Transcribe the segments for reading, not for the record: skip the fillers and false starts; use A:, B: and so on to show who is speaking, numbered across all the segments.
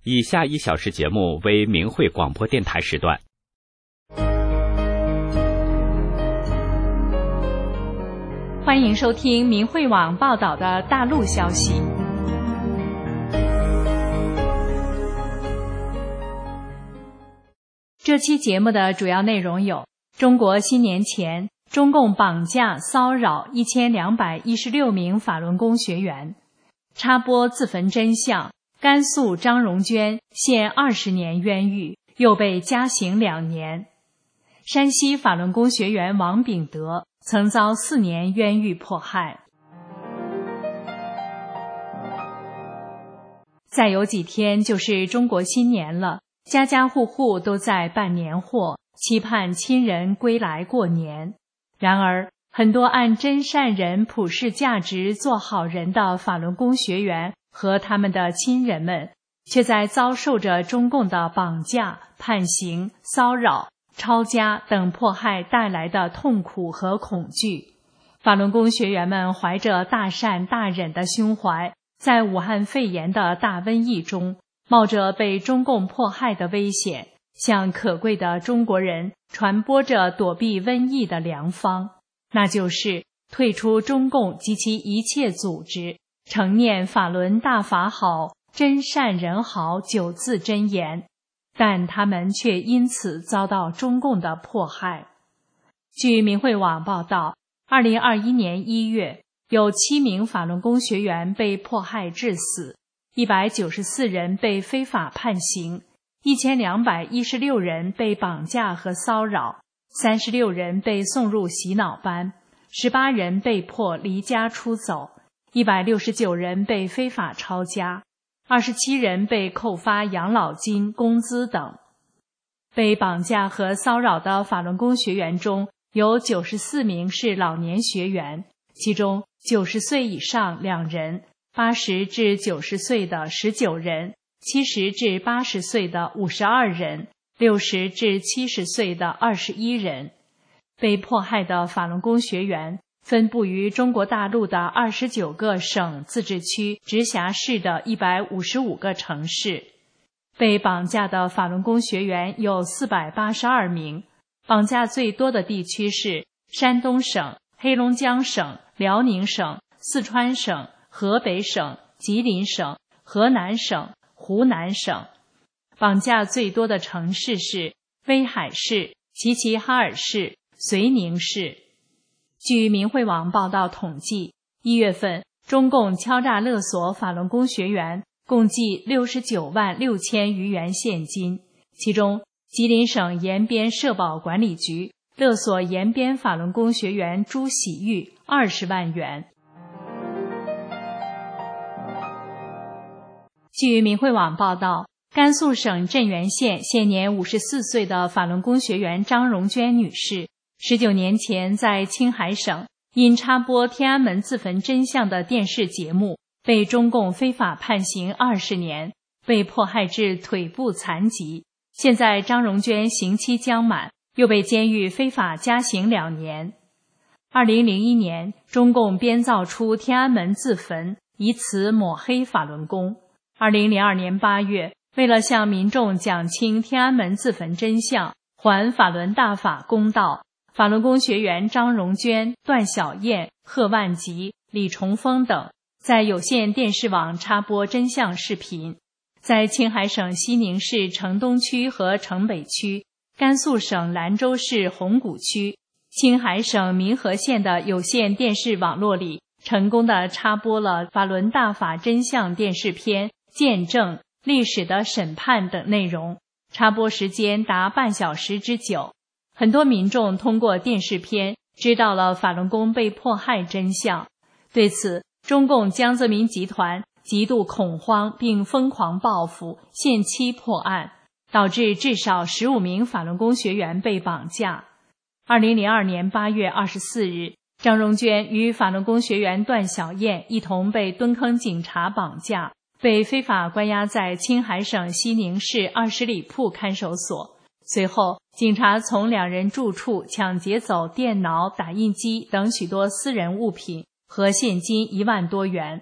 A: 以下1小时节目为明慧广播电台时段。
B: 欢迎收听明慧网报道的大陆消息。这期节目的主要内容有：中国新年前，中共绑架骚扰1216名法轮功学员；插播自焚真相，甘肃张荣娟陷20年冤狱，又被加刑2年；山西法轮功学员王炳德曾遭4年冤狱迫害。再有几天就是中国新年了，家家户户都在办年货，期盼亲人归来过年。然而，很多按真善人普世价值做好人的法轮功学员和他们的亲人们，却在遭受着中共的绑架、判刑、骚扰、抄家等迫害带来的痛苦和恐惧。法轮功学员们怀着大善大忍的胸怀，在武汉肺炎的大瘟疫中，冒着被中共迫害的危险，向可贵的中国人传播着躲避瘟疫的良方，那就是退出中共及其一切组织，承念法轮大法好，真善人好9字真言，但他们却因此遭到中共的迫害。据明慧网报道，2021年1月，有7名法轮功学员被迫害致死，194人被非法判刑，1216人被绑架和骚扰，36人被送入洗脑班，18人被迫离家出走，169人被非法抄家，27人被扣发养老金、工资等。被绑架和骚扰的法轮功学员中，有94名是老年学员，其中90岁以上2人，80至90岁的19人，70至80岁的52人，60至70岁的21人。被迫害的法轮功学员分布于中国大陆的29个省、自治区、直辖市的155个城市。被绑架的法轮功学员有482名，绑架最多的地区是山东省、黑龙江省、辽宁省、四川省、河北省、吉林省、河南省、湖南省。绑架最多的城市是威海市、齐齐哈尔市、绥宁市。据明慧网报道统计，1月份中共敲诈勒索法轮功学员共计69万6千余元现金，其中吉林省延边社保管理局勒索延边法轮功学员朱喜玉20万元。据明慧网报道，甘肃省镇原县现年54岁的法轮功学员张荣娟女士，19年前在青海省因插播天安门自焚真相的电视节目，被中共非法判刑20年，被迫害至腿部残疾。现在张荣娟刑期将满，又被监狱非法加刑2年。2001年，中共编造出天安门自焚，以此抹黑法轮功。2002年8月，为了向民众讲清天安门自焚真相，还法轮大法公道，法轮功学员张荣娟、段小燕、贺万吉、李崇峰等在有线电视网插播真相视频。在青海省西宁市城东区和城北区、甘肃省兰州市红谷区、青海省民和县的有线电视网络里，成功地插播了法轮大法真相电视片、见证、历史的审判等内容，插播时间达半小时之久。很多民众通过电视片知道了法轮功被迫害真相。对此，中共江泽民集团极度恐慌并疯狂报复，限期破案，导致至少15名法轮功学员被绑架。2002年8月24日，张荣娟与法轮功学员段小燕一同被蹲坑警察绑架，被非法关押在青海省西宁市20里铺看守所。随后，警察从2人住处抢劫走电脑、打印机等许多私人物品和现金1万多元。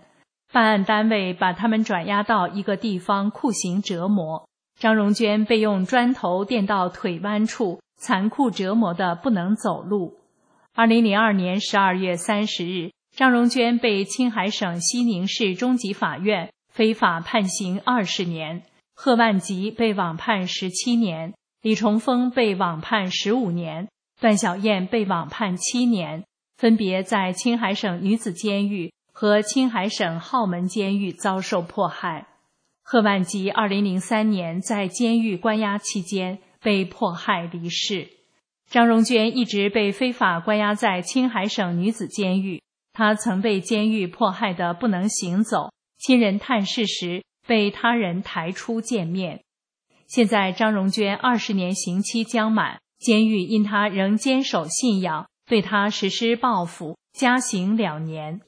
B: 办案单位把他们转押到一个地方酷刑折磨。张荣娟被用砖头垫到腿弯处，残酷折磨得不能走路。2002年12月30日，张荣娟被青海省西宁市中级法院非法判刑20年，贺万吉被网判17年，李重峰被网判15年，段小燕被网判7年，分别在青海省女子监狱和青海省浩门监狱遭受迫害。贺万吉2003年在监狱关押期间被迫害离世。张荣娟一直被非法关押在青海省女子监狱，她曾被监狱迫害得不能行走，亲人探视时被他人抬出见面。现在张荣娟20年刑期将满，监狱因她仍坚守信仰，对她实施报复，加刑2年。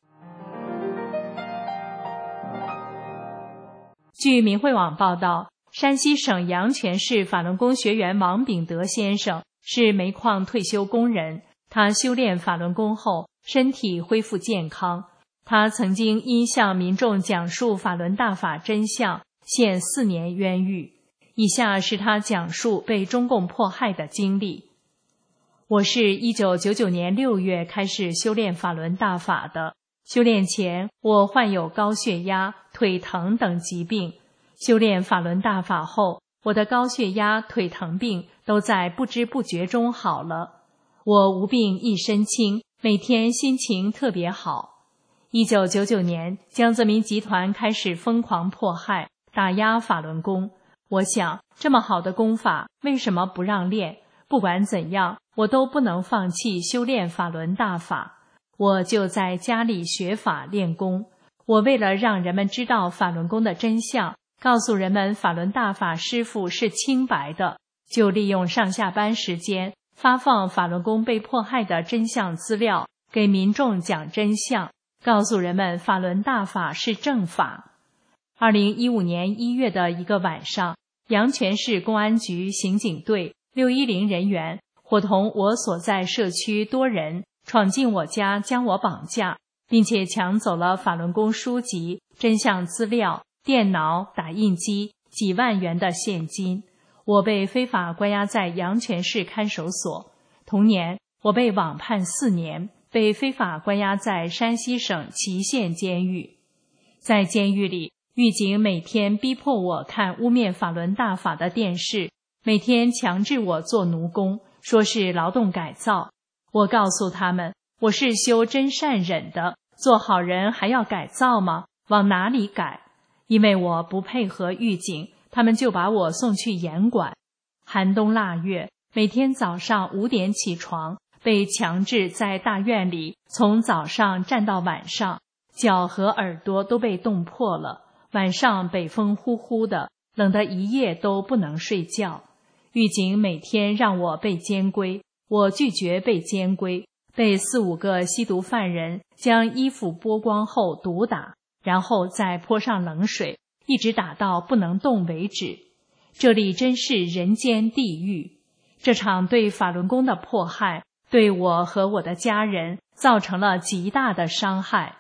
B: 据明慧网报道，山西省阳泉市法轮功学员王炳德先生是煤矿退休工人，他修炼法轮功后身体恢复健康。他曾经因向民众讲述法轮大法真相，陷4年冤狱。以下是他讲述被中共迫害的经历。我是1999年6月开始修炼法轮大法的。修炼前，我患有高血压、腿疼等疾病。修炼法轮大法后，我的高血压、腿疼病都在不知不觉中好了。我无病一身轻，每天心情特别好。1999年，江泽民集团开始疯狂迫害、打压法轮功。我想，这么好的功法，为什么不让练？不管怎样，我都不能放弃修炼法轮大法。我就在家里学法练功。我为了让人们知道法轮功的真相，告诉人们法轮大法师父是清白的，就利用上下班时间发放法轮功被迫害的真相资料，给民众讲真相，告诉人们法轮大法是正法。2015年1月的一个晚上，阳泉市公安局刑警队610人员伙同我所在社区多人闯进我家，将我绑架，并且抢走了法轮功书籍、真相资料、电脑、打印机、几万元的现金。我被非法关押在阳泉市看守所。同年，我被网判4年，被非法关押在山西省祁县监狱。在监狱里，狱警每天逼迫我看污蔑法轮大法的电视，每天强制我做奴工，说是劳动改造。我告诉他们，我是修真善忍的，做好人还要改造吗？往哪里改？因为我不配合狱警，他们就把我送去严管。寒冬腊月，每天早上5点起床，被强制在大院里从早上站到晚上，脚和耳朵都被冻破了。晚上北风呼呼的，冷得一夜都不能睡觉。狱警每天让我背监规，我拒绝背监规，被4、5个吸毒犯人将衣服剥光后毒打，然后再泼上冷水，一直打到不能动为止。这里真是人间地狱。这场对法轮功的迫害，对我和我的家人造成了极大的伤害。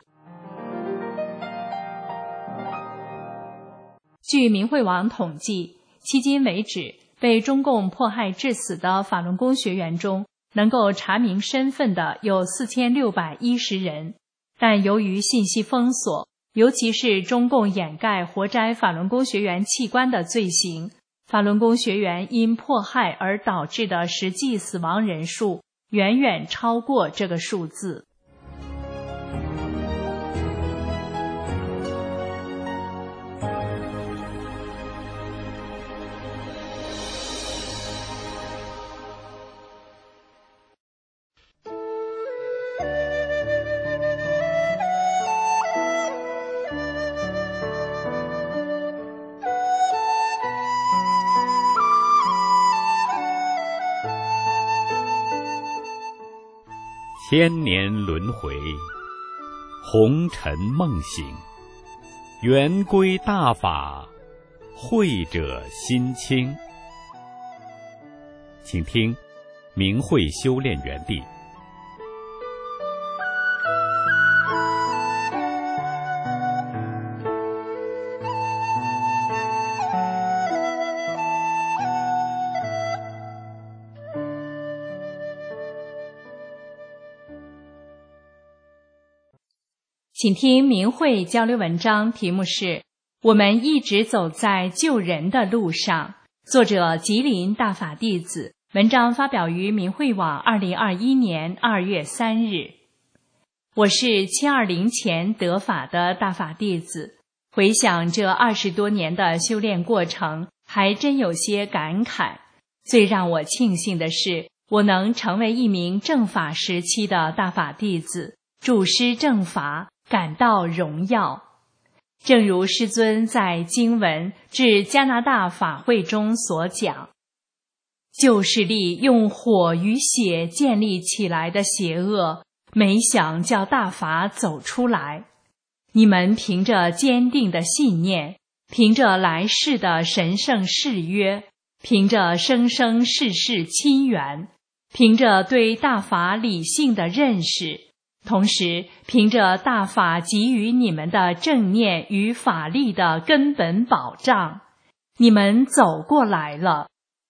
B: 据明慧网统计，迄今为止，被中共迫害致死的法轮功学员中，能够查明身份的有4610人。但由于信息封锁，尤其是中共掩盖活摘法轮功学员器官的罪行，法轮功学员因迫害而导致的实际死亡人数远远超过这个数字。
A: 千年轮回，红尘梦醒，圆规大法，慧者心清。请听明慧修炼园地。
B: 请听明慧交流文章，题目是《我们一直走在救人的路上》，作者吉林大法弟子，文章发表于明慧网2021年2月3日。我是720前得法的大法弟子，回想这20多年的修炼过程，还真有些感慨。最让我庆幸的是，我能成为一名正法时期的大法弟子，助师正法，感到荣耀。正如师尊在经文致加拿大法会中所讲，旧势力用火与血建立起来的邪恶，没想叫大法走出来。你们凭着坚定的信念，凭着来世的神圣誓约，凭着生生世世亲缘，凭着对大法理性的认识，同时凭着大法给予你们的正念与法力的根本保障，你们走过来了。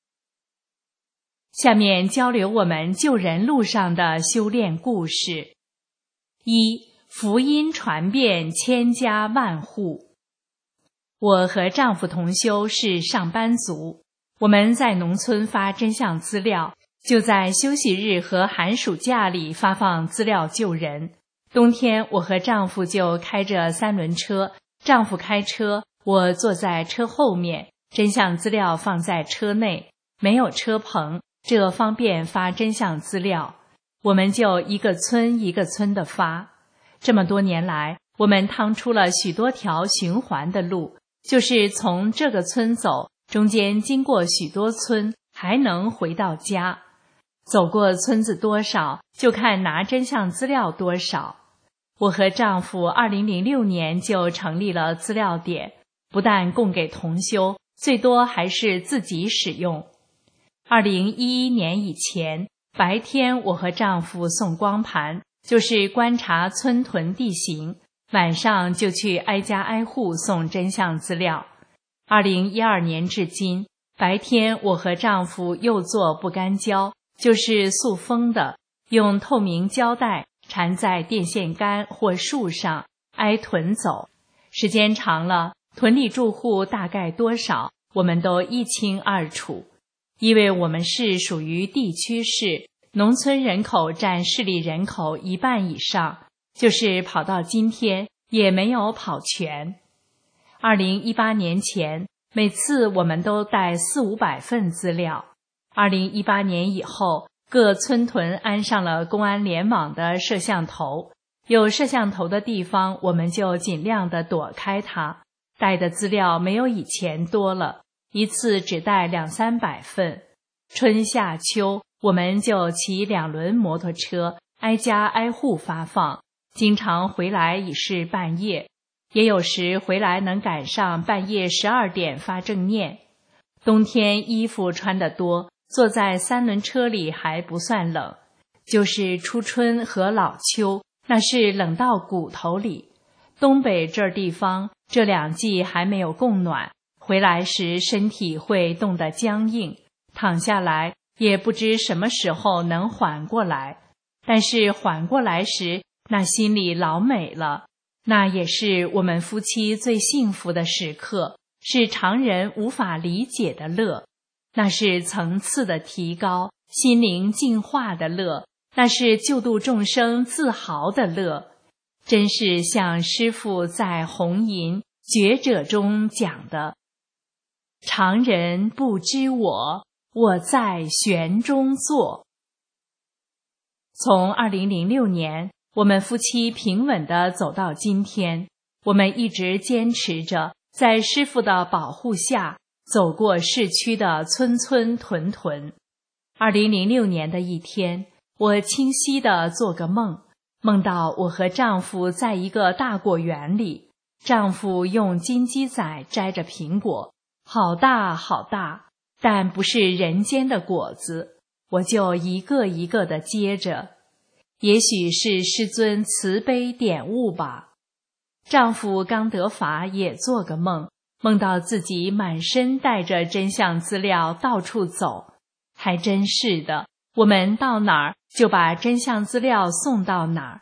B: 下面交流我们救人路上的修炼故事。1. 福音传遍千家万户。我和丈夫同修是上班族，我们在农村发真相资料，就在休息日和寒暑假里发放资料救人。冬天我和丈夫就开着3轮车，丈夫开车，我坐在车后面，真相资料放在车内，没有车棚，这方便发真相资料。我们就一个村一个村的发。这么多年来，我们趟出了许多条循环的路，就是从这个村走，中间经过许多村，还能回到家。走过村子多少，就看拿真相资料多少。我和丈夫2006年就成立了资料点，不但供给同修，最多还是自己使用。2011年以前，白天我和丈夫送光盘，就是观察村屯地形，晚上就去挨家挨户送真相资料。2012年至今，白天我和丈夫又做不干胶，就是塑封的，用透明胶带缠在电线杆或树上，挨屯走。时间长了，屯里住户大概多少，我们都一清二楚。因为我们是属于地区市，农村人口占市里人口1半以上，就是跑到今天也没有跑全。2018年前，每次我们都带400-500份资料。2018年以后，各村屯安上了公安联网的摄像头，有摄像头的地方我们就尽量的躲开它，带的资料没有以前多了，一次只带200-300份。春夏秋，我们就骑2轮摩托车，挨家挨户发放，经常回来已是半夜，也有时回来能赶上半夜12点发正念。冬天衣服穿得多，坐在3轮车里还不算冷，就是初春和老秋，那是冷到骨头里。东北这地方这2季还没有供暖，回来时身体会冻得僵硬，躺下来也不知什么时候能缓过来。但是缓过来时，那心里老美了，那也是我们夫妻最幸福的时刻，是常人无法理解的乐。那是层次的提高，心灵净化的乐，那是救度众生自豪的乐。真是像师父在红银觉者中讲的，常人不知我在玄中坐。从2006年，我们夫妻平稳地走到今天，我们一直坚持着在师父的保护下走过市区的村村屯屯。2006年的一天，我清晰地做个梦，梦到我和丈夫在一个大果园里，丈夫用金鸡仔摘着苹果，好大好大，但不是人间的果子，我就一个一个地接着。也许是师尊慈悲点悟吧。丈夫刚得法也做个梦，梦到自己满身带着真相资料到处走。还真是的，我们到哪儿就把真相资料送到哪儿。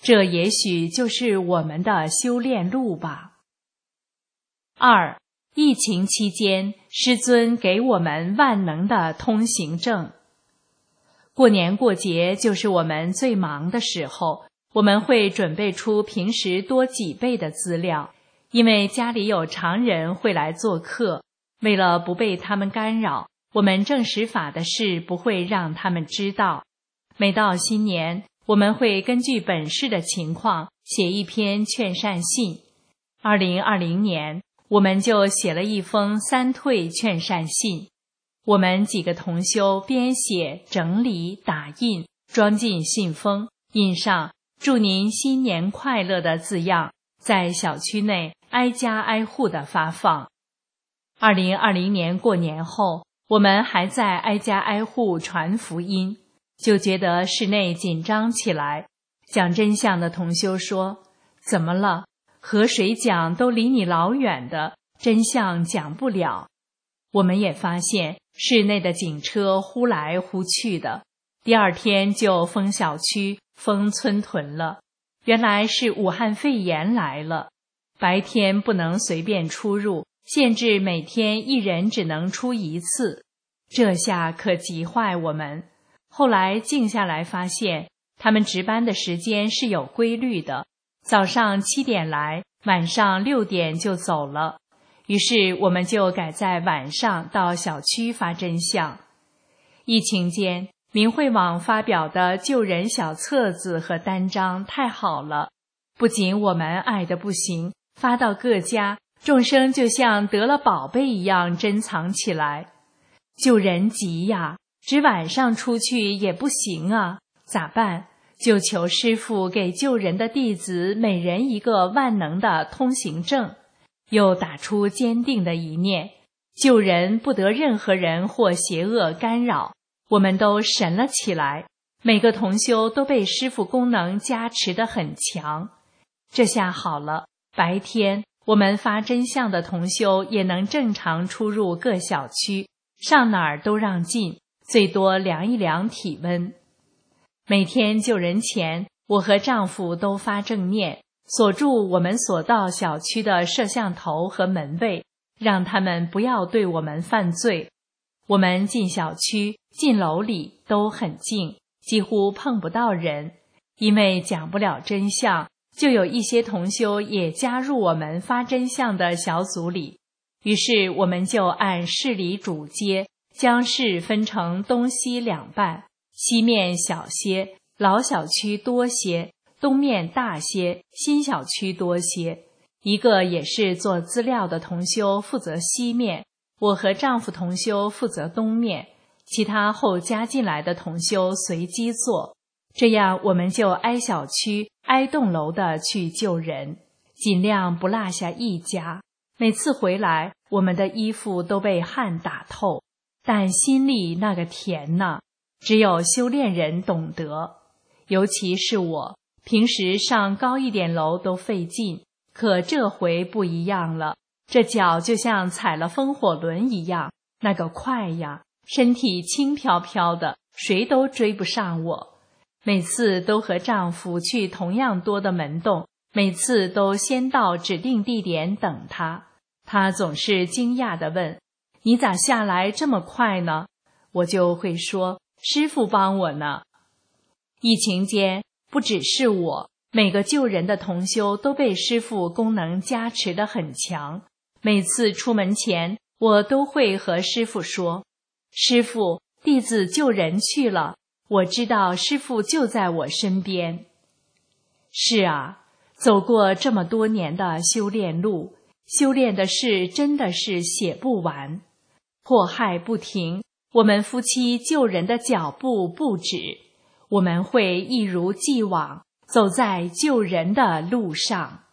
B: 这也许就是我们的修炼路吧。2. 疫情期间，师尊给我们万能的通行证。过年过节就是我们最忙的时候，我们会准备出平时多几倍的资料，因为家里有常人会来做客，为了不被他们干扰，我们正实法的事不会让他们知道。每到新年，我们会根据本市的情况写一篇劝善信。2020年，我们就写了一封3退劝善信。我们几个同修编写、整理、打印，装进信封，印上祝您新年快乐的字样，在小区内挨家挨户的发放。2020年过年后，我们还在挨家挨户传福音，就觉得室内紧张起来。讲真相的同修说：怎么了？和谁讲都离你老远的，真相讲不了。我们也发现室内的警车忽来忽去的，第2天就封小区、封村屯了。原来是武汉肺炎来了，白天不能随便出入，限制每天1人只能出1次。这下可急坏我们。后来静下来发现，他们值班的时间是有规律的，早上7点来，晚上6点就走了。于是我们就改在晚上到小区发真相。疫情间，明慧网发表的救人小册子和单张太好了，不仅我们爱得不行，发到各家，众生就像得了宝贝一样珍藏起来。救人急呀，只晚上出去也不行啊，咋办？就求师父给救人的弟子每人一个万能的通行证，又打出坚定的一念：救人不得任何人或邪恶干扰。我们都神了起来，每个同修都被师父功能加持得很强。这下好了，白天我们发真相的同修也能正常出入各小区，上哪儿都让进，最多量一量体温。每天救人前，我和丈夫都发正念，锁住我们所到小区的摄像头和门卫，让他们不要对我们犯罪。我们进小区、进楼里都很静，几乎碰不到人。因为讲不了真相，就有一些同修也加入我们发真相的小组里。于是我们就按市里主街，将市分成东西2半，西面小些，老小区多些，东面大些，新小区多些。一个也是做资料的同修负责西面，我和丈夫同修负责东面，其他后加进来的同修随机做。这样我们就挨小区、挨栋楼的去救人，尽量不落下一家。每次回来，我们的衣服都被汗打透，但心里那个甜呐，只有修炼人懂得。尤其是我，平时上高一点楼都费劲，可这回不一样了，这脚就像踩了风火轮一样，那个快呀，身体轻飘飘的，谁都追不上我。每次都和丈夫去同样多的门洞，每次都先到指定地点等他。他总是惊讶地问：你咋下来这么快呢？我就会说：师父帮我呢。疫情间，不只是我，每个救人的同修都被师父功能加持得很强。每次出门前，我都会和师父说：师父，弟子救人去了，我知道师父就在我身边。是啊，走过这么多年的修炼路，修炼的事真的是写不完。迫害不停，我们夫妻救人的脚步不止，我们会一如既往走在救人的路上。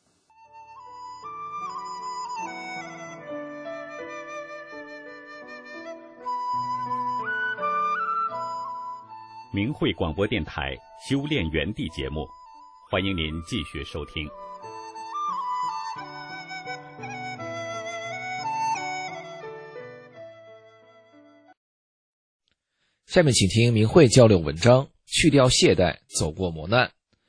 A: 明慧广播电台修炼园地节目，欢迎您继续收听。
C: 下面请听明慧交流文章：去掉懈怠，走过磨难。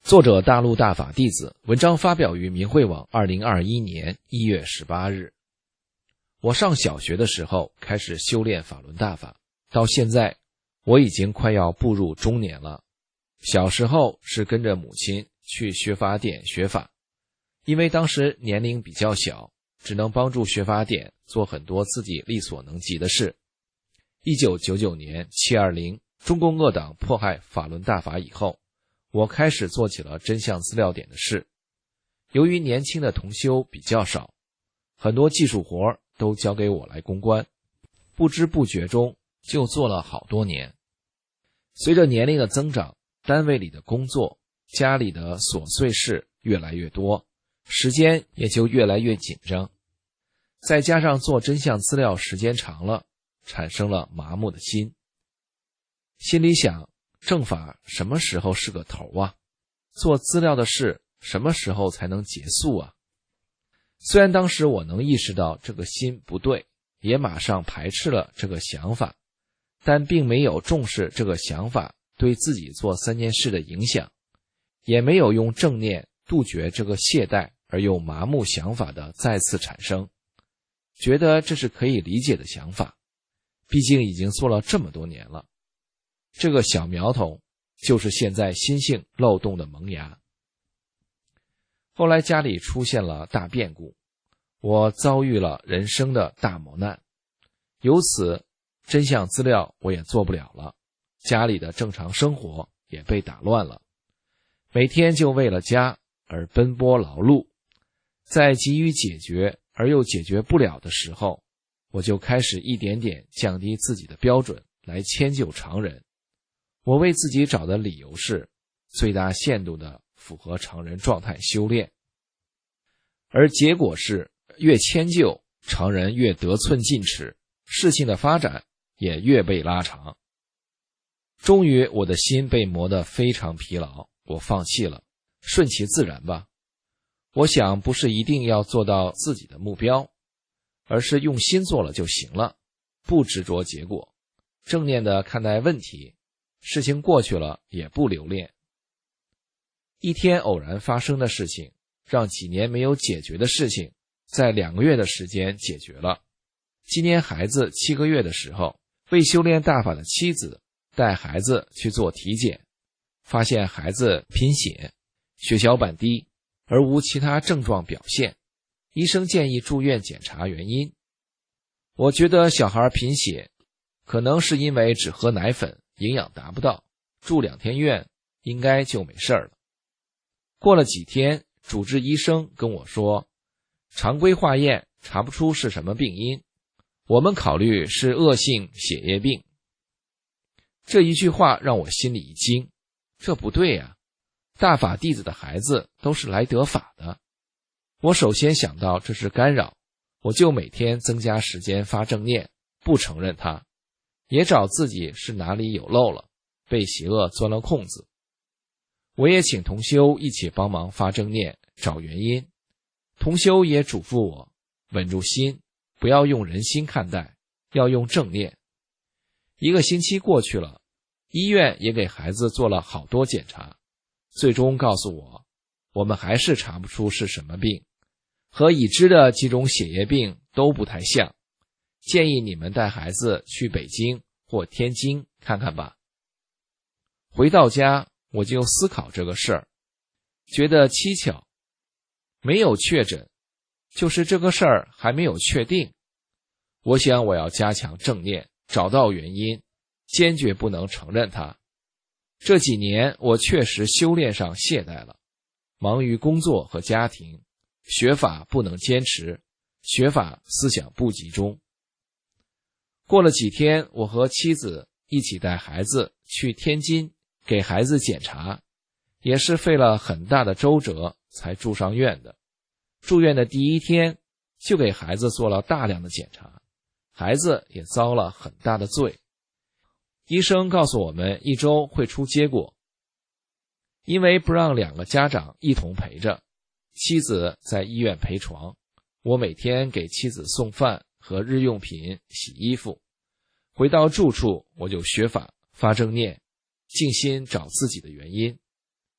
C: 作者大陆大法弟子，文章发表于明慧网2021年1月18日。我上小学的时候开始修炼法轮大法，到现在我已经快要步入中年了。小时候是跟着母亲去学法典学法，因为当时年龄比较小，只能帮助学法典做很多自己力所能及的事。1999年720中共恶党迫害法轮大法以后，我开始做起了真相资料点的事。由于年轻的同修比较少，很多技术活都交给我来攻关，不知不觉中就做了好多年。随着年龄的增长，单位里的工作、家里的琐碎事越来越多，时间也就越来越紧张。再加上做真相资料时间长了，产生了麻木的心。心里想，正法什么时候是个头啊？做资料的事什么时候才能结束啊？虽然当时我能意识到这个心不对，也马上排斥了这个想法，但并没有重视这个想法对自己做3件事的影响，也没有用正念杜绝这个懈怠而又麻木想法的再次产生，觉得这是可以理解的想法，毕竟已经做了这么多年了。这个小苗头就是现在心性漏洞的萌芽。后来家里出现了大变故，我遭遇了人生的大磨难，由此真相资料我也做不了了，家里的正常生活也被打乱了，每天就为了家而奔波劳碌，在急于解决而又解决不了的时候，我就开始一点点降低自己的标准来迁就常人。我为自己找的理由是最大限度地符合常人状态修炼，而结果是越迁就，常人越得寸进尺，事情的发展也越被拉长。终于我的心被磨得非常疲劳，我放弃了，顺其自然吧。我想不是一定要做到自己的目标，而是用心做了就行了，不执着结果，正念地看待问题，事情过去了也不留恋。一天偶然发生的事情，让几年没有解决的事情在2个月的时间解决了。今年孩子7个月的时候，为修炼大法的妻子带孩子去做体检，发现孩子贫血，血小板低，而无其他症状表现，医生建议住院检查原因。我觉得小孩贫血可能是因为只喝奶粉，营养达不到，住2天院应该就没事了。过了几天，主治医生跟我说，常规化验查不出是什么病因，我们考虑是恶性血液病。这一句话让我心里一惊，这不对啊，大法弟子的孩子都是来得法的。我首先想到这是干扰，我就每天增加时间发正念，不承认它，也找自己是哪里有漏了，被邪恶钻了空子。我也请同修一起帮忙发正念，找原因。同修也嘱咐我，稳住心，不要用人心看待，要用正念。1个星期过去了，医院也给孩子做了好多检查，最终告诉我，我们还是查不出是什么病，和已知的几种血液病都不太像，建议你们带孩子去北京或天津看看吧。回到家，我就思考这个事儿，觉得蹊跷，没有确诊，就是这个事儿还没有确定。我想我要加强正念，找到原因，坚决不能承认它。这几年我确实修炼上懈怠了，忙于工作和家庭，学法不能坚持，学法思想不集中。过了几天，我和妻子一起带孩子去天津给孩子检查，也是费了很大的周折才住上院的。住院的第1天就给孩子做了大量的检查，孩子也遭了很大的罪。医生告诉我们1周会出结果。因为不让2个家长一同陪着，妻子在医院陪床，我每天给妻子送饭和日用品、洗衣服。回到住处，我就学法发正念，静心找自己的原因。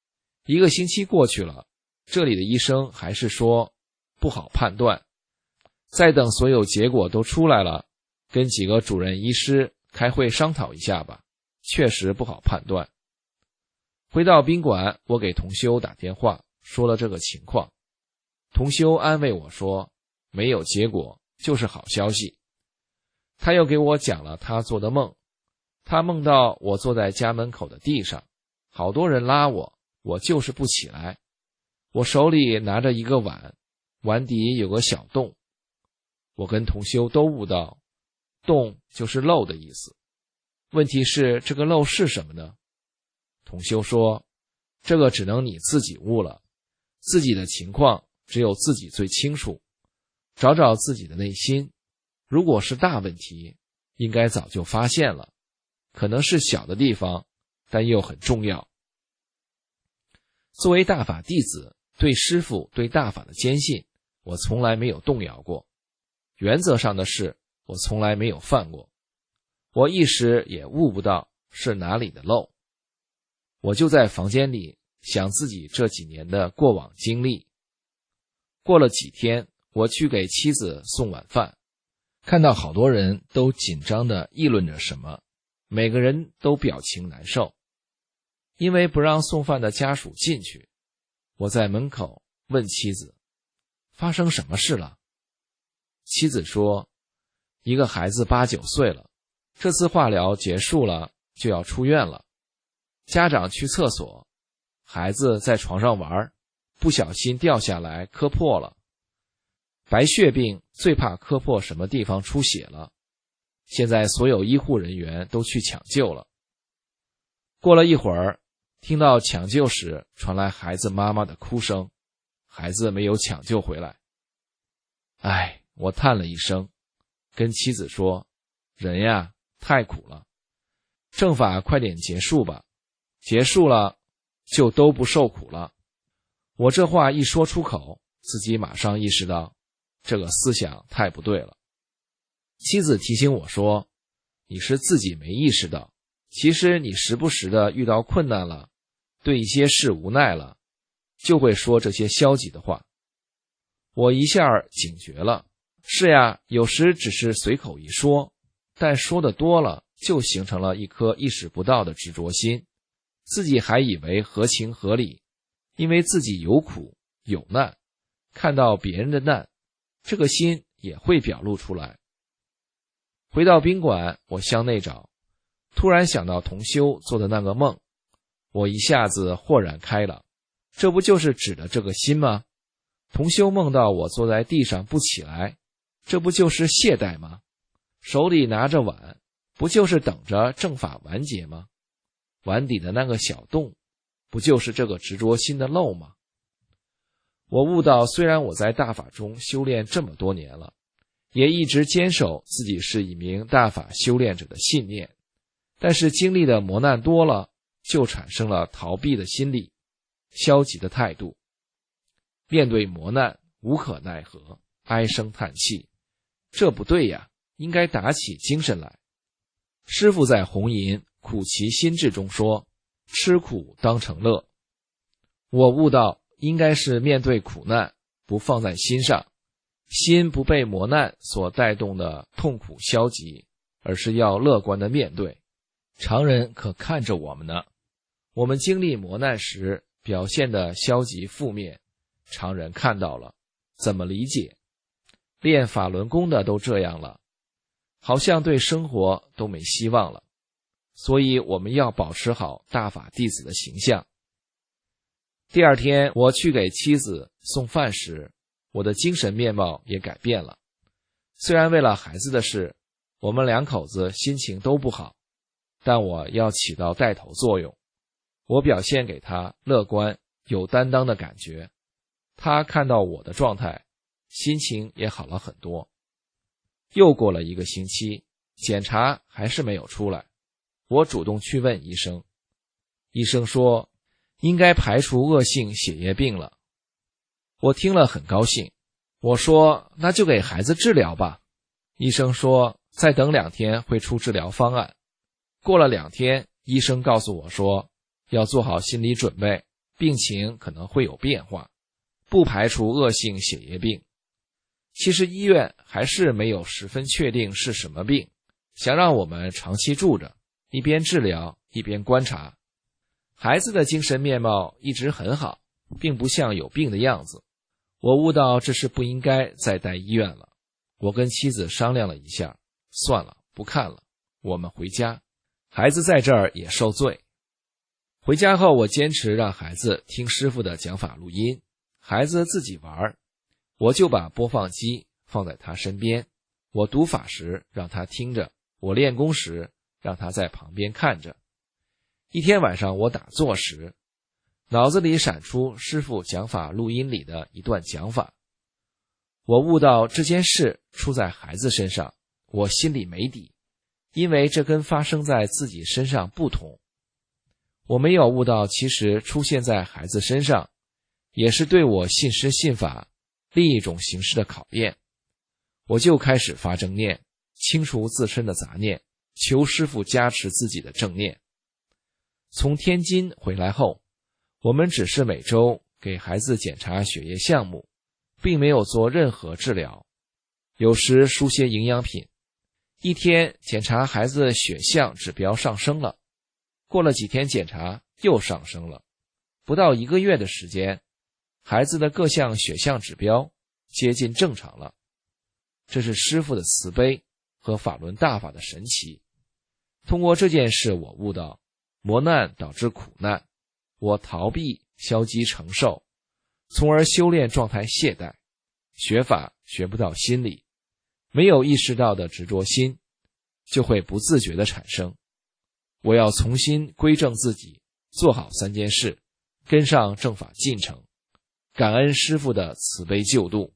C: 1个星期过去了，这里的医生还是说不好判断。再等所有结果都出来了，跟几个主任医师开会商讨一下吧，确实不好判断。回到宾馆，我给同修打电话，说了这个情况。同修安慰我说，没有结果就是好消息。他又给我讲了他做的梦，他梦到我坐在家门口的地上，好多人拉我，我就是不起来。我手里拿着一个碗，碗底有个小洞。我跟同修都悟到，洞就是漏的意思。问题是这个漏是什么呢？同修说，这个只能你自己悟了，自己的情况只有自己最清楚，找找自己的内心。如果是大问题，应该早就发现了，可能是小的地方，但又很重要。作为大法弟子，对师父对大法的坚信，我从来没有动摇过。原则上的事，我从来没有犯过。我一时也悟不到是哪里的漏。我就在房间里想自己这几年的过往经历。过了几天，我去给妻子送晚饭，看到好多人都紧张地议论着什么，每个人都表情难受。因为不让送饭的家属进去，我在门口问妻子，发生什么事了？妻子说，一个孩子8、9岁了，这次化疗结束了就要出院了。家长去厕所，孩子在床上玩，不小心掉下来磕破了。白血病最怕磕破什么地方出血了，现在所有医护人员都去抢救了。过了一会儿，听到抢救时传来孩子妈妈的哭声，孩子没有抢救回来。唉，我叹了一声，跟妻子说，人呀，太苦了，正法快点结束吧，结束了就都不受苦了。我这话一说出口，自己马上意识到这个思想太不对了。妻子提醒我说，你是自己没意识到，其实你时不时的遇到困难了，对一些事无奈了，就会说这些消极的话。我一下警觉了，是呀，有时只是随口一说，但说的多了，就形成了一颗意识不到的执着心，自己还以为合情合理，因为自己有苦有难，看到别人的难，这个心也会表露出来。回到宾馆，我向内找，突然想到同修做的那个梦，我一下子豁然开朗，这不就是指的这个心吗？同修梦到我坐在地上不起来，这不就是懈怠吗？手里拿着碗，不就是等着正法完结吗？碗底的那个小洞，不就是这个执着心的漏吗？我悟到，虽然我在大法中修炼这么多年了，也一直坚守自己是一名大法修炼者的信念，但是经历的磨难多了，就产生了逃避的心理，消极的态度。面对磨难无可奈何，唉声叹气，这不对呀，应该打起精神来。师父在红银苦其心志中说，吃苦当成乐。我悟到，应该是面对苦难不放在心上，心不被磨难所带动的痛苦消极，而是要乐观的面对。常人可看着我们呢，我们经历磨难时表现的消极负面，常人看到了，怎么理解？练法轮功的都这样了，好像对生活都没希望了。所以我们要保持好大法弟子的形象。第二天我去给妻子送饭时，我的精神面貌也改变了。虽然为了孩子的事，我们两口子心情都不好，但我要起到带头作用。我表现给他乐观有担当的感觉，他看到我的状态，心情也好了很多。又过了1个星期，检查还是没有出来，我主动去问医生，医生说应该排除恶性血液病了。我听了很高兴，我说那就给孩子治疗吧。医生说再等2天会出治疗方案。过了2天，医生告诉我说要做好心理准备， 病情可能会有变化，不排除恶性血液病。其实医院还是没有十分确定是什么病，想让我们长期住着，一边治疗一边观察。孩子的精神面貌一直很好，并不像有病的样子。我悟到这是不应该再待医院了。我跟妻子商量了一下，算了，不看了，我们回家。孩子在这儿也受罪。回家后，我坚持让孩子听师父的讲法录音，孩子自己玩，我就把播放机放在他身边。我读法时让他听着，我练功时让他在旁边看着。一天晚上我打坐时，脑子里闪出师父讲法录音里的一段讲法。我悟到这件事出在孩子身上，我心里没底，因为这跟发生在自己身上不同。我没有悟到其实出现在孩子身上，也是对我信师信法另一种形式的考验。我就开始发正念，清除自身的杂念，求师父加持自己的正念。从天津回来后，我们只是每周给孩子检查血液项目，并没有做任何治疗，有时输些营养品。一天检查孩子血象指标上升了，过了几天检查又上升了，不到1个月的时间，孩子的各项血象指标接近正常了。这是师父的慈悲和法轮大法的神奇。通过这件事，我悟到磨难导致苦难，我逃避消极承受，从而修炼状态懈怠，学法学不到心里，没有意识到的执着心就会不自觉地产生。我要重新归正自己，做好3件事，跟上正法进程，感恩师父的慈悲救度。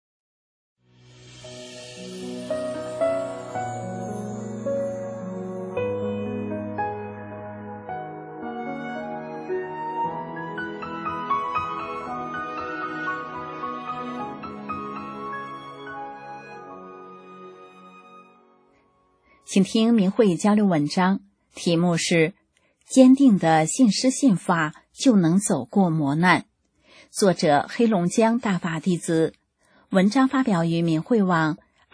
D: 请听明慧交流文章，题目是坚定的信师信法就能走过磨难，作者黑龙江大法弟子，文章发表于明慧网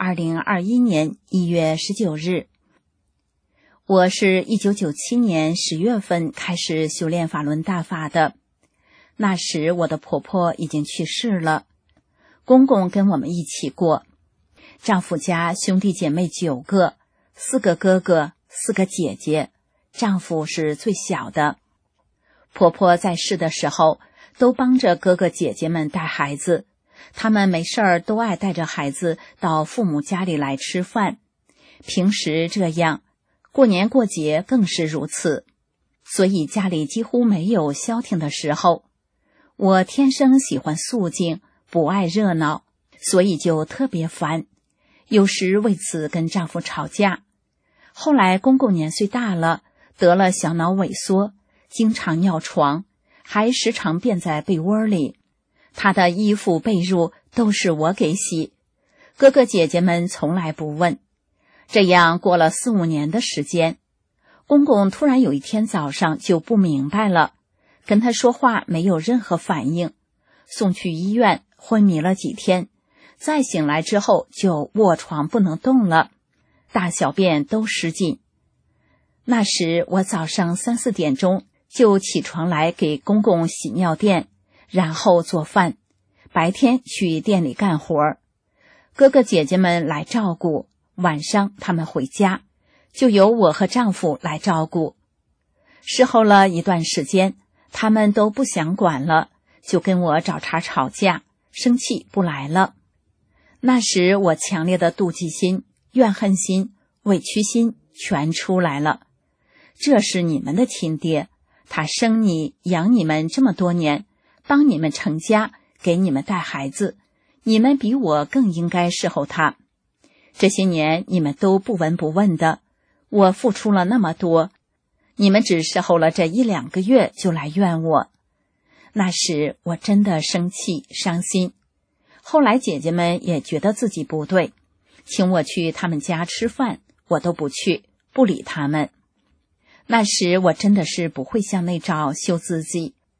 D: 2021年1月19日。我是1997年10月份开始修炼法轮大法的，那时我的婆婆已经去世了，公公跟我们一起过，丈夫家兄弟姐妹9个，4个哥哥，4个姐姐，丈夫是最小的。婆婆在世的时候都帮着哥哥姐姐们带孩子，他们没事儿都爱带着孩子到父母家里来吃饭，平时这样，过年过节更是如此，所以家里几乎没有消停的时候。我天生喜欢肃静，不爱热闹，所以就特别烦，有时为此跟丈夫吵架。后来公公年岁大了，得了小脑萎缩，经常尿床，还时常便在被窝里。他的衣服被褥都是我给洗，哥哥姐姐们从来不问。这样过了4、5年的时间，公公突然有一天早上就不明白了，跟他说话没有任何反应，送去医院昏迷了几天，再醒来之后就卧床不能动了，大小便都失禁。那时我早上3、4点钟就起床来给公公洗尿垫，然后做饭，白天去店里干活，哥哥姐姐们来照顾，晚上他们回家，就由我和丈夫来照顾。事后了一段时间，他们都不想管了，就跟我找茬吵架，生气不来了。那时我强烈的妒忌心、怨恨心、委屈心全出来了。这是你们的亲爹，他生你养你们这么多年，帮你们成家，给你们带孩子，你们比我更应该侍候他。这些年你们都不闻不问的，我付出了那么多，你们只侍候了这1、2个月就来怨我。那时我真的生气伤心。后来姐姐们也觉得自己不对，请我去他们家吃饭，我都不去，不理他们。那时我真的是不会向内找修自己，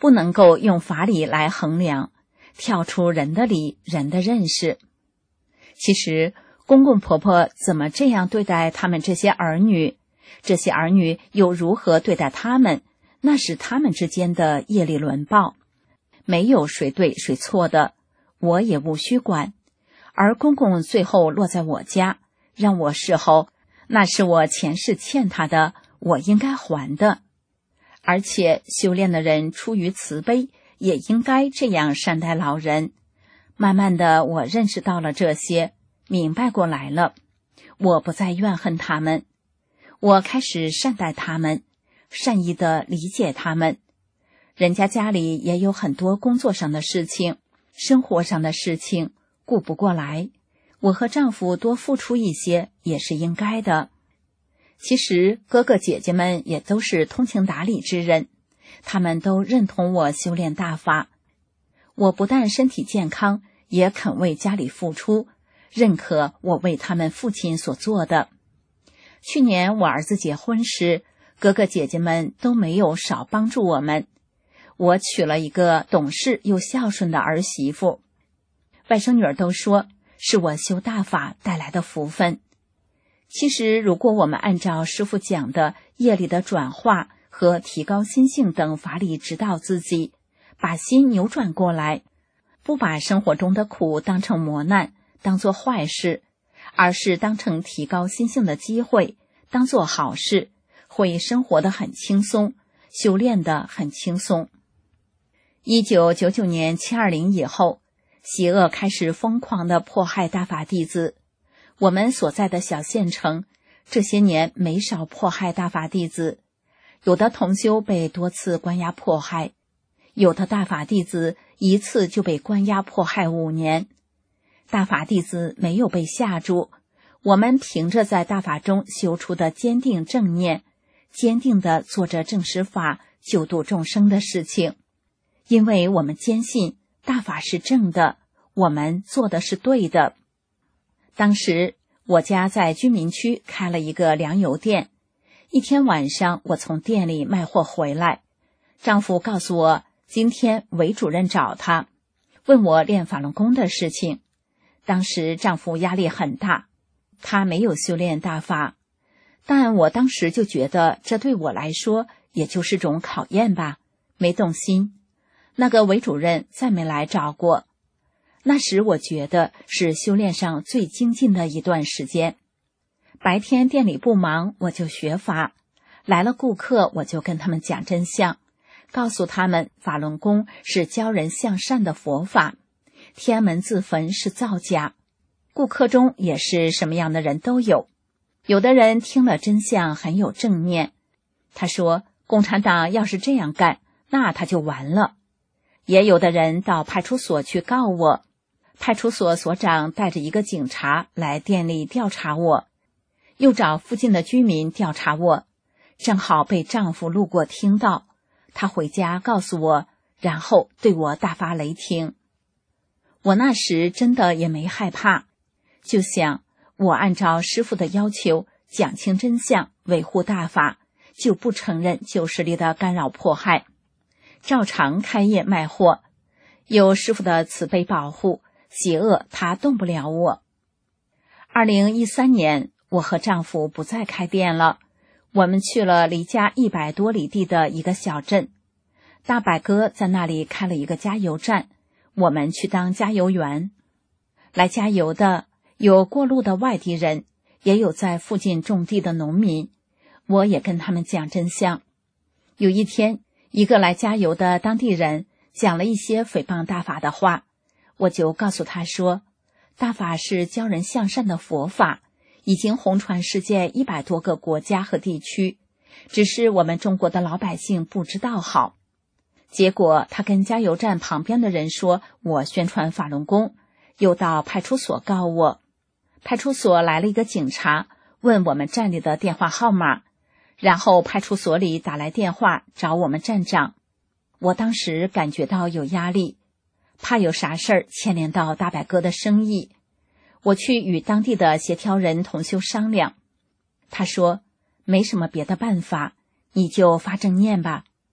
D: 不能够用法理来衡量，跳出人的理、人的认识。其实公公婆婆怎么这样对待他们这些儿女，这些儿女又如何对待他们，那是他们之间的业力轮报，没有谁对谁错的，我也无需管。而公公最后落在我家，让我侍候，那是我前世欠他的，我应该还的。而且修炼的人出于慈悲，也应该这样善待老人。慢慢的，我认识到了这些，明白过来了，我不再怨恨他们，我开始善待他们，善意的理解他们。人家家里也有很多工作上的事情，生活上的事情顾不过来，我和丈夫多付出一些也是应该的。其实哥哥姐姐们也都是通情达理之人，他们都认同我修炼大法。我不但身体健康，也肯为家里付出，认可我为他们父亲所做的。去年我儿子结婚时，哥哥姐姐们都没有少帮助我们。我娶了一个懂事又孝顺的儿媳妇，外甥女儿都说是我修大法带来的福分。其实如果我们按照师父讲的业力的转化和提高心性等法理指导自己，把心扭转过来，不把生活中的苦当成磨难，当作坏事，而是当成提高心性的机会，当作好事，会生活得很轻松，修炼得很轻松。1999年720以后，邪恶开始疯狂地迫害大法弟子。我们所在的小县城这些年没少迫害大法弟子，有的同修被多次关押迫害，有的大法弟子一次就被关押迫害5年。大法弟子没有被吓住，我们凭着在大法中修出的坚定正念，坚定地做着正实法救度众生的事情。因为我们坚信大法是正的，我们做的是对的。当时我家在居民区开了一个粮油店，一天晚上我从店里卖货回来，丈夫告诉我今天韦主任找他，问我练法轮功的事情。当时丈夫压力很大，他没有修炼大法，但我当时就觉得这对我来说也就是种考验吧，没动心。那个韦主任再没来找过。那时我觉得是修炼上最精进的一段时间。白天店里不忙，我就学法，来了顾客我就跟他们讲真相，告诉他们法轮功是教人向善的佛法，天安门自焚是造假。顾客中也是什么样的人都有，有的人听了真相很有正念，他说共产党要是这样干，那他就完了。也有的人到派出所去告我，派出所所长带着一个警察来店里调查我，又找附近的居民调查我，正好被丈夫路过听到，他回家告诉我，然后对我大发雷霆。我那时真的也没害怕，就想我按照师父的要求讲清真相，维护大法，就不承认旧势力的干扰迫害，照常开业卖货，有师父的慈悲保护，邪恶他动不了我。2013年，我和丈夫不再开店了，我们去了离家100多里地的一个小镇，大柏哥在那里开了一个加油站，我们去当加油员。来加油的有过路的外地人，也有在附近种地的农民，我也跟他们讲真相。有一天，一个来加油的当地人讲了一些诽谤大法的话，我就告诉他说，大法是教人向善的佛法，已经红传世界100多个国家和地区，只是我们中国的老百姓不知道好。结果他跟加油站旁边的人说我宣传法轮功，又到派出所告我。派出所来了一个警察，问我们站里的电话号码，然后派出所里打来电话找我们站长。我当时感觉到有压力，怕有啥事儿牵连到大柏哥的生意。我去与当地的协调人同修商量，他说没什么别的办法，你就发正念吧。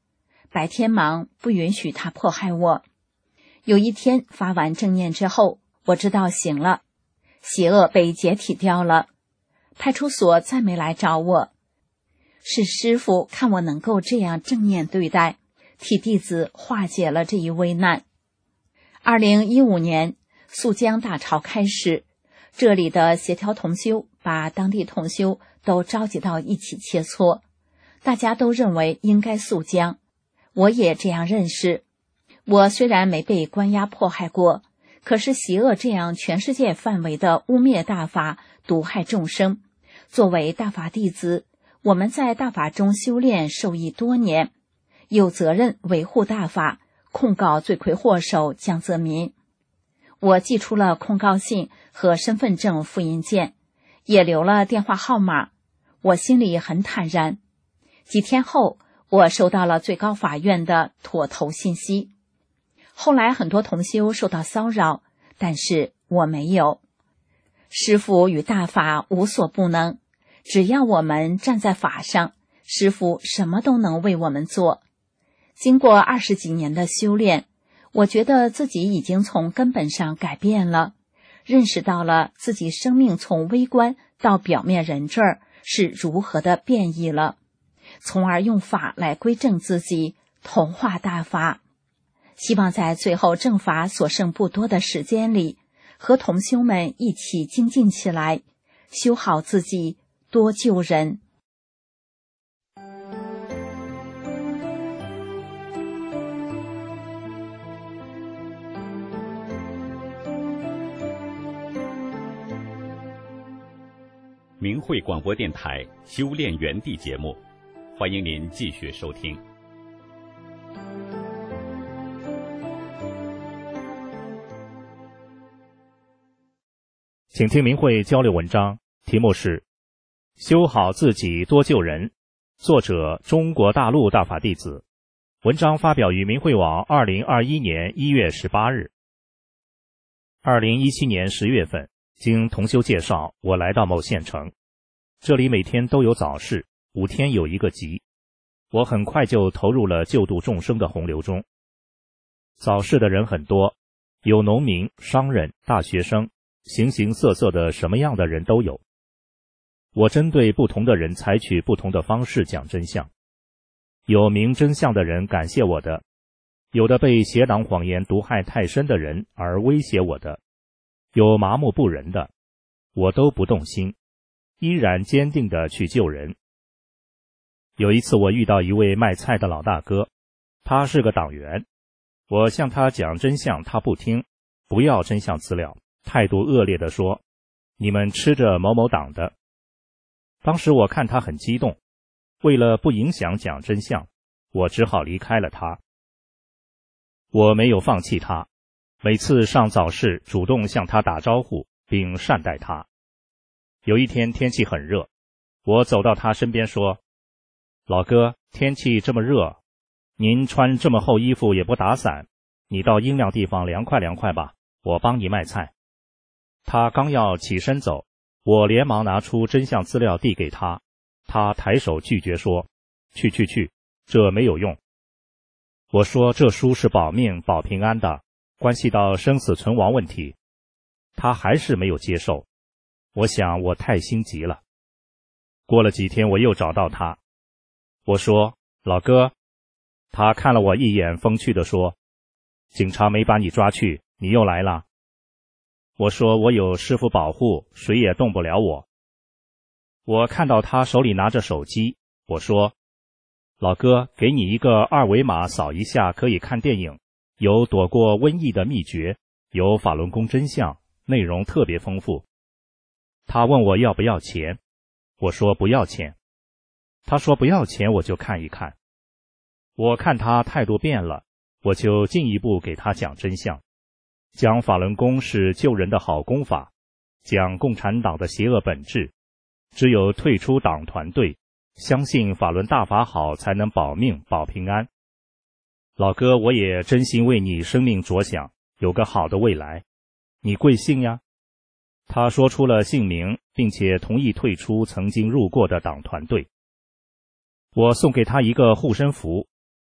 D: 白天忙不允许他迫害我。有一天发完正念之后，我知道行了，邪恶被解体掉了。派出所再没来找我，是师父看我能够这样正念对待，替弟子化解了这一危难。2015年肃江大潮开始，这里的协调同修把当地同修都召集到一起切磋，大家都认为应该肃江，我也这样认识。我虽然没被关押迫害过，可是邪恶这样全世界范围的污蔑大法，毒害众生，作为大法弟子，我们在大法中修炼受益多年，有责任维护大法，控告罪魁祸首江泽民。我寄出了控告信和身份证复印件，也留了电话号码，我心里很坦然。几天后，我收到了最高法院的妥投信息。后来很多同修受到骚扰，但是我没有。师父与大法无所不能，只要我们站在法上，师父什么都能为我们做。经过20几年的修炼，我觉得自己已经从根本上改变了，认识到了自己生命从微观到表面人这儿是如何的变异了，从而用法来归正自己，同化大法。希望在最后正法所剩不多的时间里，和同修们一起精进起来，修好自己，多救人。
A: 明慧广播电台修炼园地节目，欢迎您继续收听。
E: 请听明慧交流文章，题目是修好自己多救人，作者中国大陆大法弟子，文章发表于明慧网2021年1月18日。2017年10月份，经同修介绍，我来到某县城，这里每天都有早市，5天有一个集，我很快就投入了救度众生的洪流中。早市的人很多，有农民、商人、大学生，形形色色的什么样的人都有。我针对不同的人采取不同的方式讲真相。有明真相的人感谢我的，有的被邪党谎言毒害太深的人而威胁我的，有麻木不仁的，我都不动心，依然坚定地去救人。有一次我遇到一位卖菜的老大哥，他是个党员，我向他讲真相，他不听，不要真相资料，态度恶劣地说，你们吃着某某党的。当时我看他很激动，为了不影响讲真相，我只好离开了他。我没有放弃他，每次上早市主动向他打招呼，并善待他。有一天天气很热，我走到他身边说，老哥，天气这么热，您穿这么厚衣服也不打伞，你到阴凉地方凉快凉快吧，我帮你卖菜。他刚要起身走，我连忙拿出真相资料递给他，他抬手拒绝说，去，这没有用。我说这书是保命保平安的，关系到生死存亡问题。他还是没有接受，我想我太心急了。过了几天我又找到他，我说，老哥。他看了我一眼，风趣地说，警察没把你抓去，你又来了。我说我有师父保护，谁也动不了我。我看到他手里拿着手机，我说，老哥，给你一个2维码，扫一下可以看电影，有躲过瘟疫的秘诀，有法轮功真相，内容特别丰富。他问我要不要钱，我说不要钱。他说不要钱我就看一看。我看他态度变了，我就进一步给他讲真相，讲法轮功是救人的好功法，讲共产党的邪恶本质，只有退出党团队，相信法轮大法好，才能保命保平安。老哥，我也真心为你生命着想，有个好的未来，你贵姓呀？他说出了姓名，并且同意退出曾经入过的党团队。我送给他一个护身符，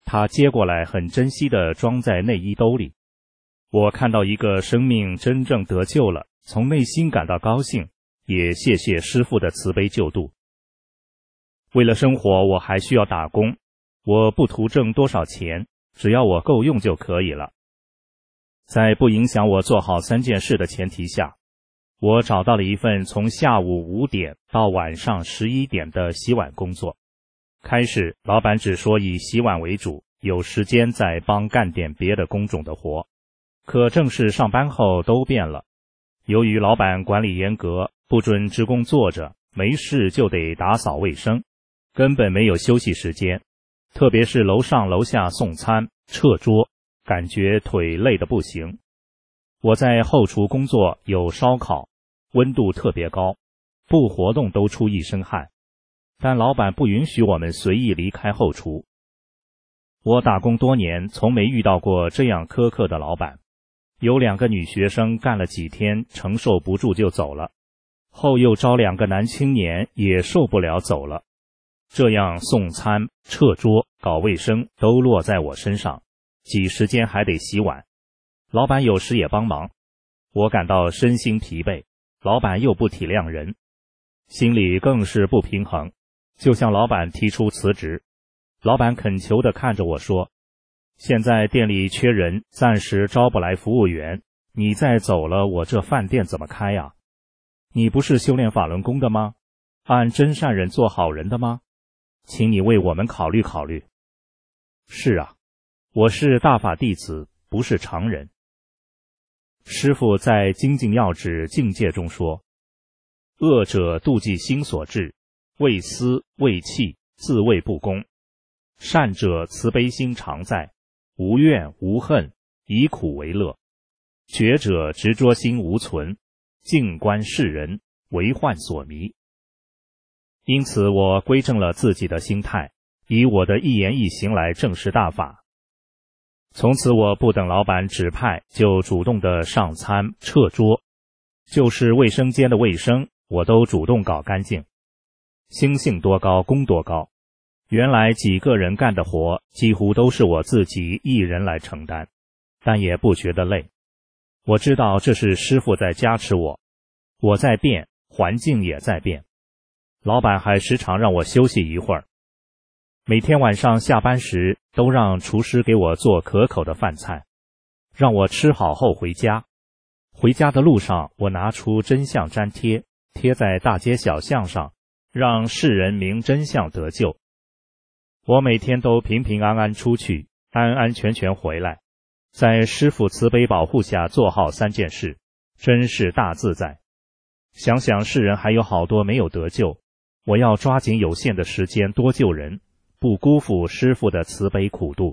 E: 他接过来很珍惜地装在内衣兜里。我看到一个生命真正得救了，从内心感到高兴，也谢谢师父的慈悲救度。为了生活，我还需要打工，我不图挣多少钱，只要我够用就可以了。在不影响我做好3件事的前提下，我找到了一份从下午5点到晚上11点的洗碗工作。开始，老板只说以洗碗为主，有时间再帮干点别的工种的活。可正式上班后都变了。由于老板管理严格，不准职工坐着，没事就得打扫卫生，根本没有休息时间。特别是楼上楼下送餐、撤桌，感觉腿累得不行。我在后厨工作，有烧烤，温度特别高，不活动都出一身汗，但老板不允许我们随意离开后厨。我打工多年，从没遇到过这样苛刻的老板。有2个女学生干了几天，承受不住就走了，后又招2个男青年，也受不了走了。这样送餐、撤桌、搞卫生都落在我身上，挤时间还得洗碗。老板有时也帮忙，我感到身心疲惫，老板又不体谅人，心里更是不平衡，就向老板提出辞职。老板恳求地看着我说，现在店里缺人，暂时招不来服务员，你再走了，我这饭店怎么开呀？你不是修炼法轮功的吗？按真善忍做好人的吗？请你为我们考虑考虑。是啊，我是大法弟子，不是常人。师父在精进要旨境界中说，恶者妒忌心所致，为私为气，自谓不公。善者慈悲心常在，无怨无恨，以苦为乐。觉者执着心无存，静观世人，为幻所迷。因此我归正了自己的心态，以我的一言一行来正视大法。从此我不等老板指派，就主动的上餐撤桌，就是卫生间的卫生，我都主动搞干净。心性多高，功多高。原来几个人干的活，几乎都是我自己一人来承担，但也不觉得累。我知道这是师父在加持我，我在变，环境也在变。老板还时常让我休息一会儿。每天晚上下班时，都让厨师给我做可口的饭菜，让我吃好后回家。回家的路上，我拿出真相粘贴，贴在大街小巷上，让世人明真相得救。我每天都平平安安出去，安安全全回来，在师父慈悲保护下做好3件事，真是大自在。想想世人还有好多没有得救，我要抓紧有限的时间多救人，不辜负师父的慈悲苦度。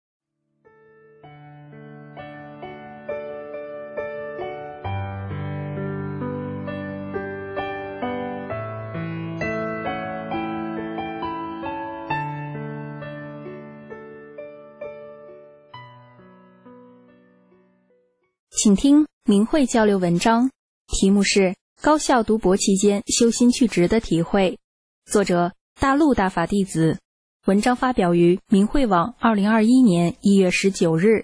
D: 请听明慧交流文章，题目是高校读博期间修心去职的体会，作者大陆大法弟子，文章发表于明慧网2021年1月19日。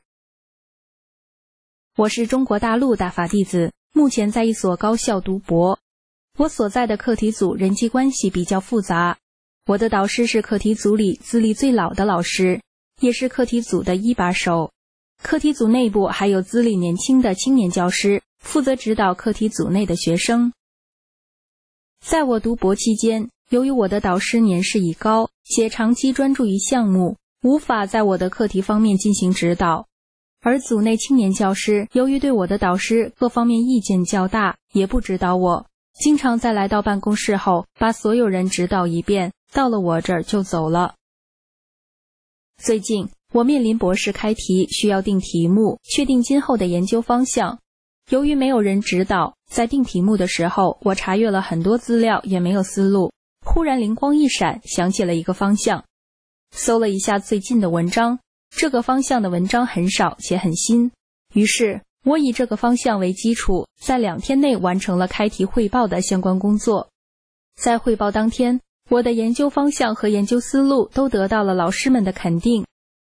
D: 我是中国大陆大法弟子，目前在一所高校读博。我所在的课题组人际关系比较复杂，我的导师是课题组里资历最老的老师，也是课题组的一把手。课题组内部还有资历年轻的青年教师，负责指导课题组内的学生。在我读博期间，由于我的导师年事已高，且长期专注于项目，无法在我的课题方面进行指导。而组内青年教师由于对我的导师各方面意见较大，也不指导我，经常在来到办公室后把所有人指导一遍，到了我这儿就走了。最近我面临博士开题，需要定题目，确定今后的研究方向。由于没有人指导，在定题目的时候，我查阅了很多资料，也没有思路。忽然灵光一闪，想起了一个方向。搜了一下最近的文章，这个方向的文章很少且很新。于是我以这个方向为基础，在2天内完成了开题汇报的相关工作。在汇报当天，我的研究方向和研究思路都得到了老师们的肯定。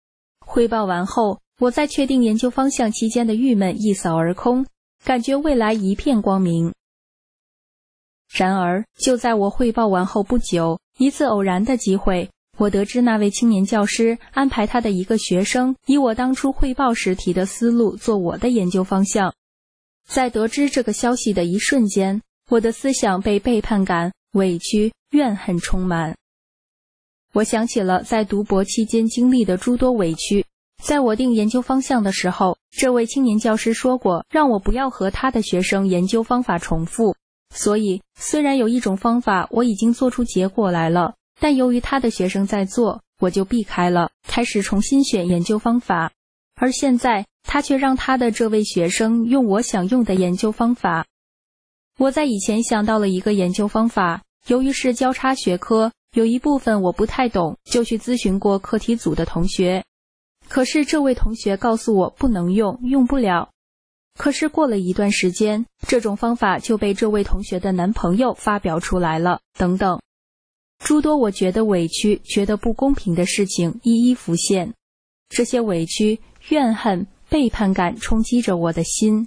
F: 汇报完后，我在确定研究方向期间的郁闷一扫而空，感觉未来一片光明。然而，就在我汇报完后不久，一次偶然的机会，我得知那位青年教师安排他的一个学生以我当初汇报时提的思路做我的研究方向。在得知这个消息的一瞬间，我的思想被背叛感、委屈、怨恨充满。我想起了在读博期间经历的诸多委屈。在我定研究方向的时候，这位青年教师说过，让我不要和他的学生研究方法重复。所以，虽然有一种方法我已经做出结果来了，但由于他的学生在做，我就避开了，开始重新选研究方法。而现在，他却让他的这位学生用我想用的研究方法。我在以前想到了一个研究方法，由于是交叉学科，有一部分我不太懂，就去咨询过课题组的同学。可是这位同学告诉我不能用，用不了。可是过了一段时间，这种方法就被这位同学的男朋友发表出来了，等等。诸多我觉得委屈、觉得不公平的事情一一浮现。这些委屈、怨恨、背叛感冲击着我的心。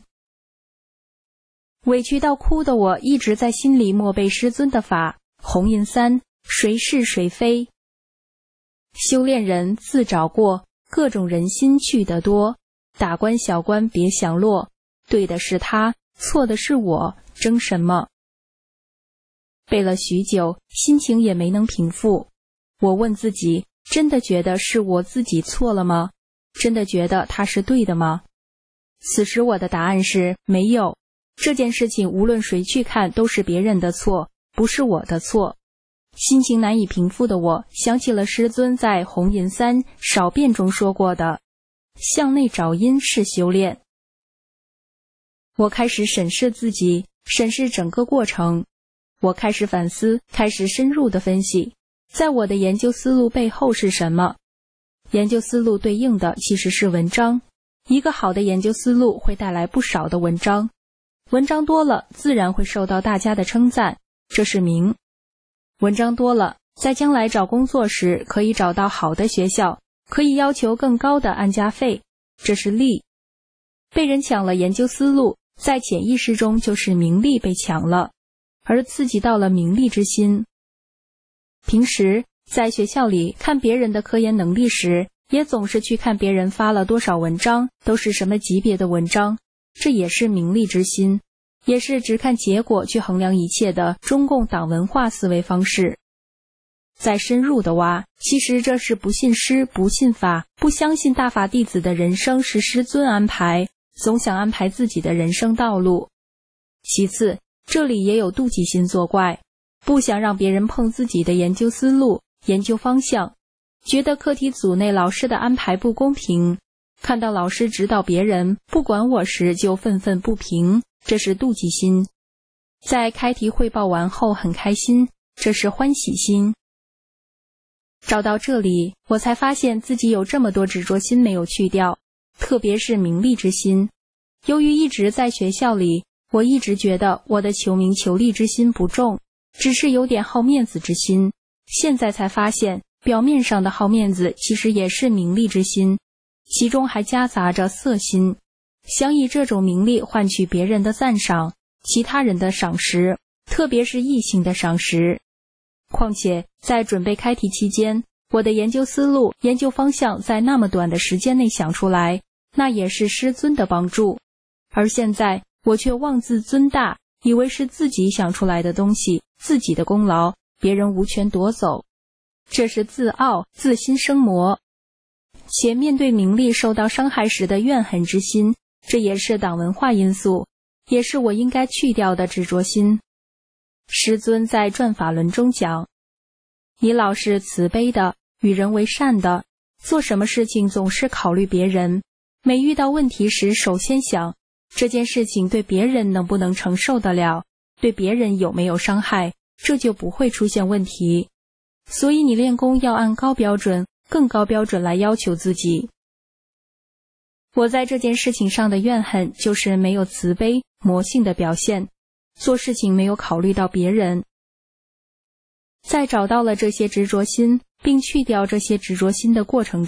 F: 委屈到哭的我一直在心里默背师尊的法：红银三，谁是谁非。修炼人自找过，各种人心去得多。大官小官别想落，对的是他，错的是我，争什么？背了许久，心情也没能平复。我问自己，真的觉得是我自己错了吗？真的觉得他是对的吗？此时我的答案是没有。这件事情无论谁去看都是别人的错，不是我的错。心情难以平复的我想起了师尊在红银三少变中说过的，向内找因是修炼。我开始审视自己，审视整个过程。我开始反思，开始深入的分析，在我的研究思路背后是什么？研究思路对应的其实是文章。一个好的研究思路会带来不少的文章，文章多了，自然会受到大家的称赞，这是名。文章多了，在将来找工作时可以找到好的学校，可以要求更高的安家费，这是利。被人抢了研究思路，在潜意识中就是名利被抢了，而刺激到了名利之心。平时在学校里看别人的科研能力时，也总是去看别人发了多少文章，都是什么级别的文章，这也是名利之心，也是只看结果去衡量一切的中共党文化思维方式。再深入的挖，其实这是不信师、不信法、不相信大法弟子的人生是师尊安排，总想安排自己的人生道路。其次，这里也有妒忌心作怪，不想让别人碰自己的研究思路、研究方向，觉得课题组内老师的安排不公平，看到老师指导别人不管我时就愤愤不平，这是妒忌心。在开题汇报完后很开心，这是欢喜心。找到这里，我才发现自己有这么多执着心没有去掉，特别是名利之心。由于一直在学校里，我一直觉得我的求名求利之心不重，只是有点好面子之心。现在才发现，表面上的好面子其实也是名利之心，其中还夹杂着色心，想以这种名利换取别人的赞赏，其他人的赏识，特别是异性的赏识。况且在准备开题期间，我的研究思路、研究方向在那么短的时间内想出来，那也是师尊的帮助。而现在我却妄自尊大，以为是自己想出来的东西，自己的功劳，别人无权夺走。这是自傲、自心生魔。且面对名利受到伤害时的怨恨之心，这也是党文化因素，也是我应该去掉的执着心。师尊在转法轮中讲，你老是慈悲的，与人为善的，做什么事情总是考虑别人，每遇到问题时首先想，这件事情对别人能不能承受得了，对别人有没有伤害，这就不会出现问题。所以你练功要按高标准、更高标准来要求自己。我在这件事情上的怨恨，就是没有慈悲、魔性的表现，做事情没有考虑到别人。在找到了这些执着心，并去掉这些执着心的过程中，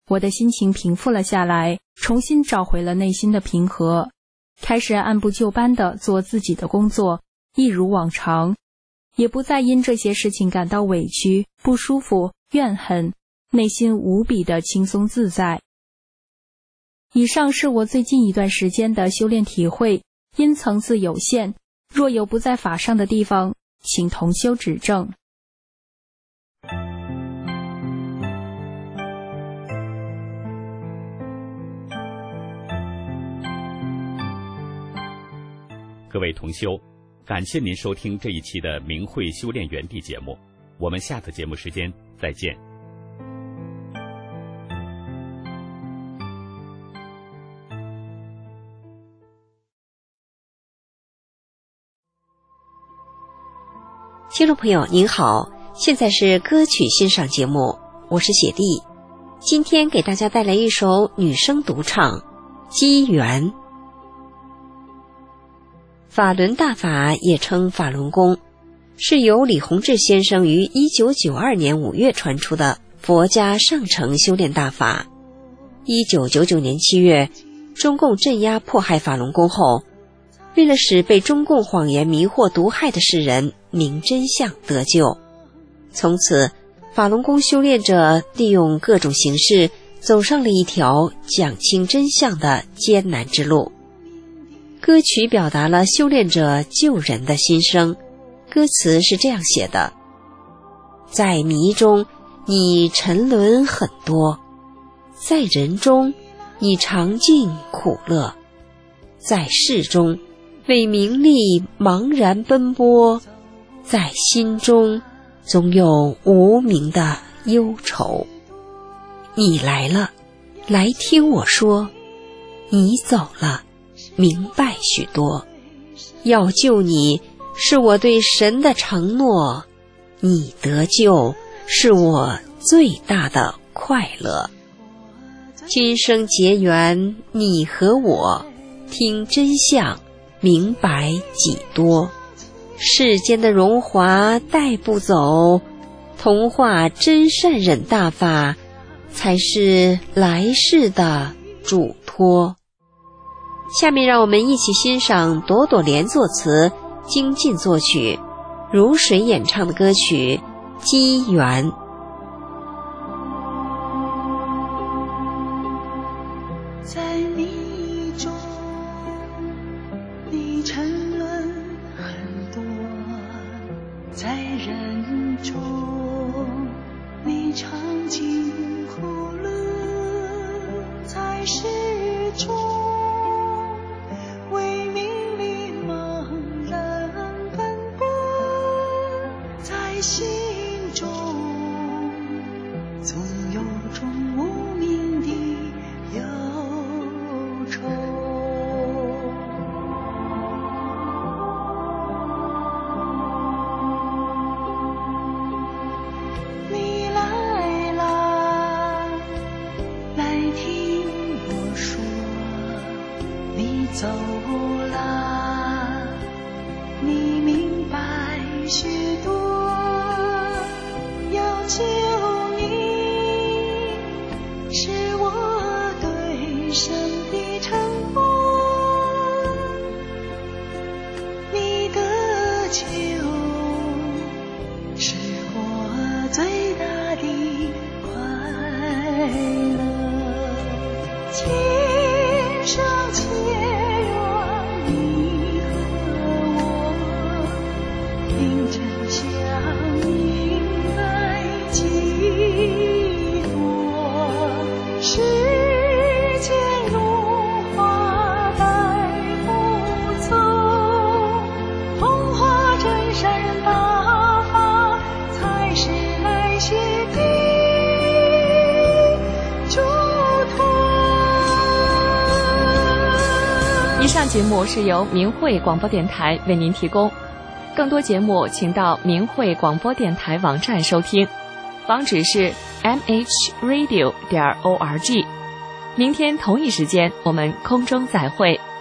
F: 我的心情平复了下来，重新找回了内心的平和，开始按部就班地做自己的工作，一如往常，也不再因这些事情感到委屈、不舒服、怨恨，内心无比的轻松自在。以上是我最近一段时间的修炼体会，因层次有限，若有不在法上的地方，请同修指正。
A: 各位同修，感谢您收听这一期的明慧修炼园地节目，我们下次节目时间再见。
G: 听众朋友您好，现在是歌曲欣赏节目，我是雪莉，今天给大家带来一首女声独唱《机缘》。法轮大法也称法轮功，是由李洪志先生于1992年5月传出的佛家上乘修炼大法。1999年7月，中共镇压迫害法轮功后，为了使被中共谎言迷惑毒害的世人明真相得救，从此法轮功修炼者利用各种形式走上了一条讲清真相的艰难之路。歌曲表达了修炼者救人的心声，歌词是这样写的：在迷中你沉沦很多，在人中你尝尽苦乐，在世中为名利茫然奔波，在心中总有无名的忧愁。你来了，来听我说；你走了，明白许多。要救你是我对神的承诺，你得救是我最大的快乐。今生结缘你和我，听真相明白几多。世间的荣华带不走，同化真善忍大法才是来世的嘱托。下面让我们一起欣赏朵朵莲作词、精进作曲、如水演唱的歌曲《机缘》。
H: 在迷中你沉沦很多，在人中你尝尽苦乐，在世中为名利茫然奔波，在心中总有种无名的忧愁。你来啦，来听我说；你走啦，你明白许多。要救你是我对神的承诺，你的救是我最大的快乐。今生结缘你和我，听真相明白几多。世间荣华带不走，同化真善人大法才是来世的嘱托。
B: 以上节目是由明慧广播电台为您提供，更多节目请到明慧广播电台网站收听，网址是 mhradio.org。明天同一时间我们空中再会。